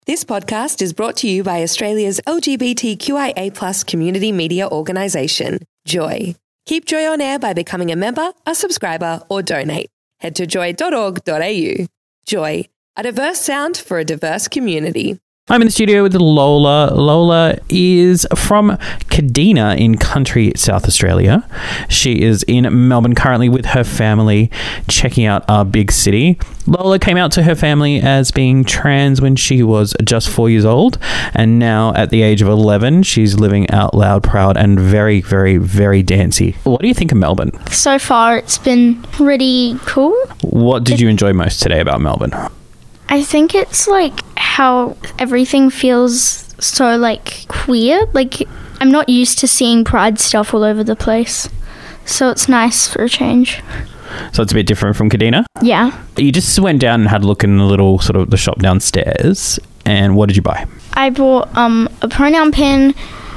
This podcast is brought to you by Australia's LGBTQIA+ community media organisation, Joy. Keep Joy on air by becoming a member, a subscriber, or donate. Head to joy.org.au. Joy, a diverse sound for a diverse community. I'm in the studio with Lola. Lola is from Kadina in country South Australia. She is in Melbourne currently with her family, checking out our big city. Lola came out to her family as being trans when she was just 4 years old, and now at the age of 11, she's living out loud, proud, and very, very, very dancy. What do you think of Melbourne? So far, it's been pretty cool. What did you enjoy most today about Melbourne? I think it's like how everything feels so like queer. Like I'm not used to seeing pride stuff all over the place. So it's nice for a change. So it's a bit different from Kadina? Yeah. You just went down and had a look in the little sort of the shop downstairs. And what did you buy? I bought a pronoun pin,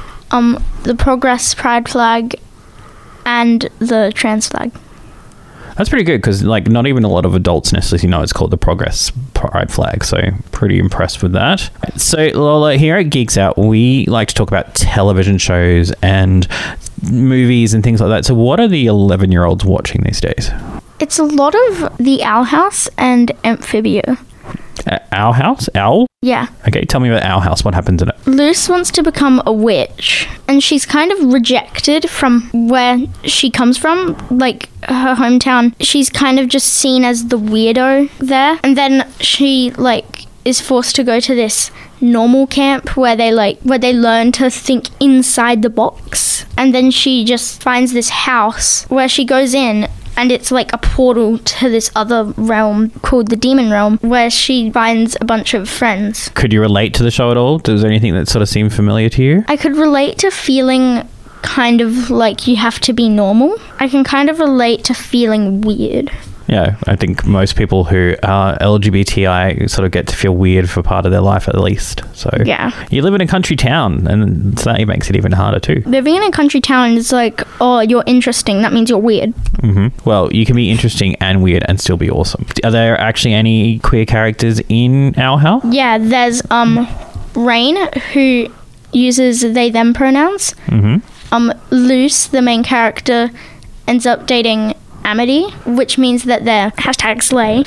the Progress Pride flag, and the trans flag. That's pretty good because, like, not even a lot of adults necessarily know it's called the Progress Pride flag. So, pretty impressed with that. So, Lola, here at Geeks Out, we like to talk about television shows and movies and things like that. So, what are the 11-year-olds watching these days? It's a lot of The Owl House and Amphibia. Owl House? Owl? Yeah. Okay, tell me about Owl House. What happens in it? Luce wants to become a witch, and she's kind of rejected from where she comes from, like her hometown. She's kind of just seen as the weirdo there, and then she is forced to go to this normal camp where they learn to think inside the box, and then she just finds this house where she goes in. And it's like a portal to this other realm called the Demon Realm, where she finds a bunch of friends. Could you relate to the show at all? Does anything that sort of seem familiar to you? I could relate to feeling kind of like you have to be normal. I can kind of relate to feeling weird. Yeah, I think most people who are LGBTI sort of get to feel weird for part of their life at least. So yeah. You live in a country town, and so that makes it even harder too. Living in a country town is like, oh, you're interesting. That means you're weird. Mm-hmm. Well, you can be interesting and weird and still be awesome. Are there actually any queer characters in Owl House? Yeah, there's Rain, who uses they/them pronouns. Mm-hmm. Luce, the main character, ends up dating Amity, which means that they're #slay.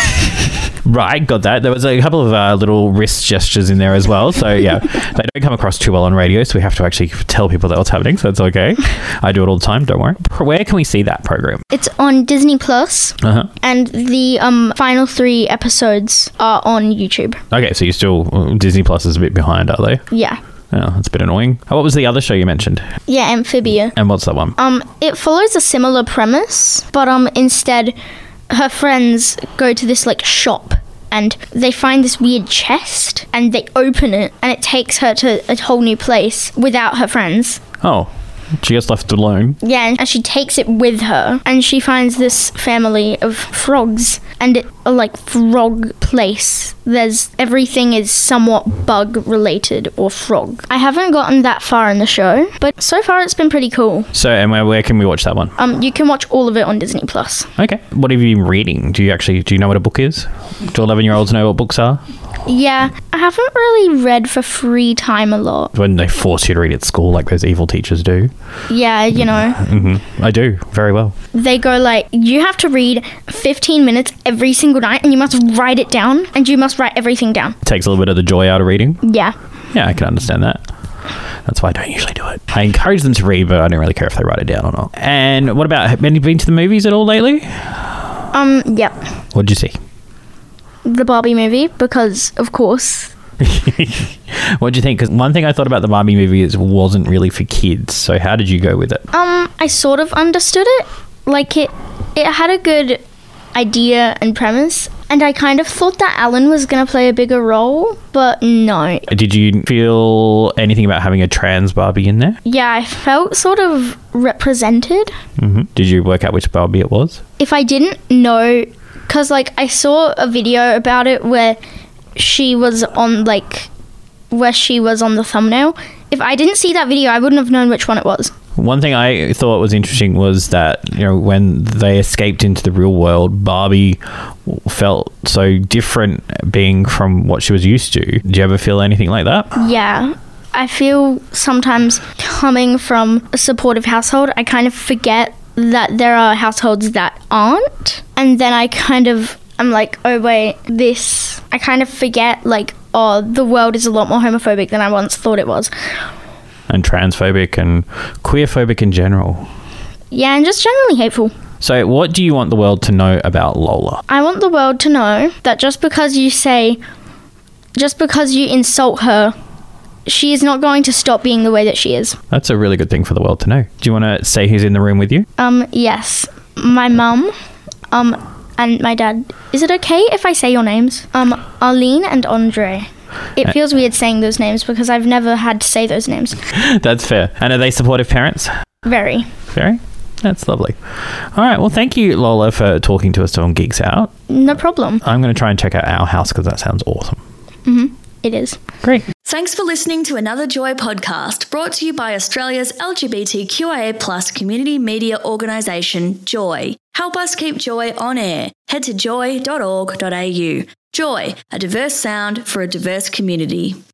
Right, got that. There was a couple of little wrist gestures in there as well. So, yeah, they don't come across too well on radio, so we have to actually tell people that what's happening, so it's okay. I do it all the time, don't worry. Where can we see that program? It's on Disney Plus, and the final 3 episodes are on YouTube. Okay, so you're still... Disney Plus is a bit behind, are they? Yeah. Oh, that's a bit annoying. What was the other show you mentioned? Yeah, Amphibia. And what's that one? It follows a similar premise, but instead her friends go to this shop and they find this weird chest and they open it and it takes her to a whole new place without her friends. Oh. She gets left alone. Yeah, and she takes it with her, and she finds this family of frogs, and it's a frog place. Everything is somewhat bug related or frog. I haven't gotten that far in the show, but so far it's been pretty cool. So, and where can we watch that one? You can watch all of it on Disney Plus. Okay. What have you been reading? Do you know what a book is? Do 11-year-olds know what books are? Yeah, I haven't really read for free time a lot. When they force you to read at school like those evil teachers do. Yeah, you know. Mm-hmm. I do, very well. They go you have to read 15 minutes every single night and you must write it down and you must write everything down. It takes a little bit of the joy out of reading. Yeah. Yeah, I can understand that. That's why I don't usually do it. I encourage them to read, but I don't really care if they write it down or not. And what about, have you been to the movies at all lately? Yep. What did you see? The Barbie movie, because of course. What do you think? Because one thing I thought about the Barbie movie is it wasn't really for kids. So how did you go with it? I sort of understood it. It had a good idea and premise, and I kind of thought that Alan was going to play a bigger role, but no. Did you feel anything about having a trans Barbie in there? Yeah, I felt sort of represented. Mm-hmm. Did you work out which Barbie it was? If I didn't know, because I saw a video about it where she was on the thumbnail, If I didn't see that video, I wouldn't have known which one it was. One thing I thought was interesting was that, when they escaped into the real world, Barbie felt so different being from what she was used to. Do you ever feel anything like that? Yeah. I feel sometimes coming from a supportive household, I kind of forget that there are households that aren't. And then I'm like, oh wait, I kind of forget the world is a lot more homophobic than I once thought it was. And transphobic and queerphobic in general. Yeah, and just generally hateful. So what do you want the world to know about Lola? I want the world to know that just because you insult her, she is not going to stop being the way that she is. That's a really good thing for the world to know. Do you want to say who's in the room with you? Yes. My mum, and my dad. Is it okay if I say your names? Arlene and Andre. It feels weird saying those names because I've never had to say those names. That's fair. And are they supportive parents? Very. Very? That's lovely. All right. Well, thank you, Lola, for talking to us on Geeks Out. No problem. I'm going to try and check out our house because that sounds awesome. Mm-hmm. It is. Great. Thanks for listening to another Joy podcast brought to you by Australia's LGBTQIA+ community media organisation, Joy. Help us keep Joy on air. Head to joy.org.au. Joy, a diverse sound for a diverse community.